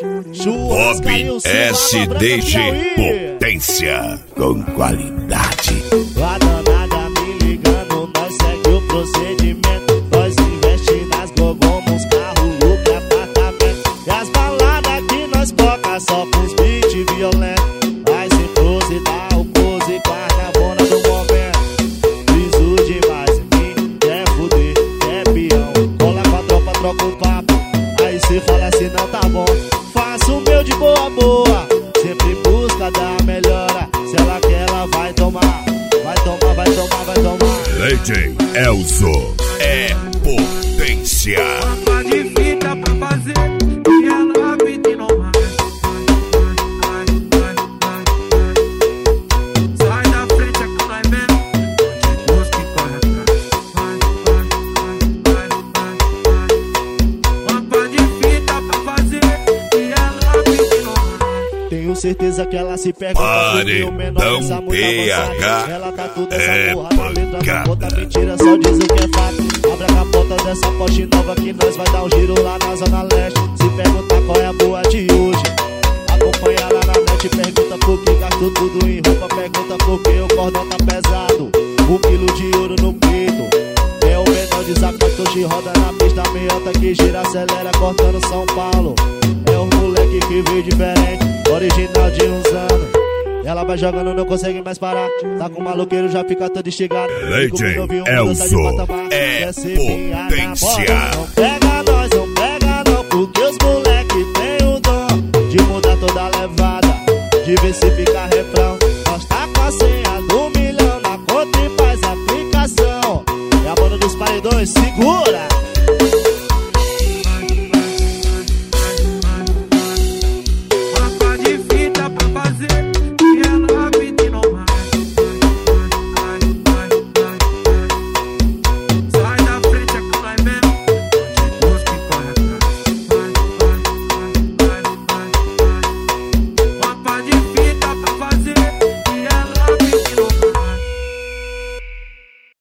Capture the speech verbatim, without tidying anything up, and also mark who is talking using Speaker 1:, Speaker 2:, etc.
Speaker 1: Bob S D G Potência com qualidade.
Speaker 2: A danada me ligando, nós segue o procedimento. Nós investe nas gogomos, carro, look, apartamento. E as baladas que nós toca só pros beat violentos. Vai sem pose, dá o pose, guarda a bona do momento. Friso demais em mim, quer fuder, quer peão. Cola com a tropa, troca o papo. Aí cê fala assim, não tá bom. Faço o meu de boa, boa. Sempre busca dar melhora. Se ela quer, ela vai tomar. Vai tomar, vai tomar, vai tomar.
Speaker 1: Lady Elzo é potência.
Speaker 3: Mapa de fita pra fazer e ela pede não mais. Sai da frente, é com nós mesmo. Deus que corre atrás. Mapa de fita pra fazer e ela pede não mais.
Speaker 2: Tenho certeza que ela se pergunta por que o menor dessa mulher avançada. Ela tá toda essa porra na letra, não conta mentira, só diz o que é fato. Abre a capota dessa Porsche nova que nós vai dar um giro lá na Zona Leste. Se perguntar qual é a boa de hoje, acompanha lá na net. Pergunta por que gastou tudo em roupa, pergunta por que o cordão tá pesado. Um quilo de ouro no peito. É o menor de Zacatoche, roda na pista meiota que gira, acelera, cortando São Paulo. É o moleque que veio diferente, original de uns anos. Ela vai jogando, não consegue mais parar. Tá com o maloqueiro, já fica todo instigado.
Speaker 1: Lady Elzo é potência.
Speaker 2: Não pega nós, não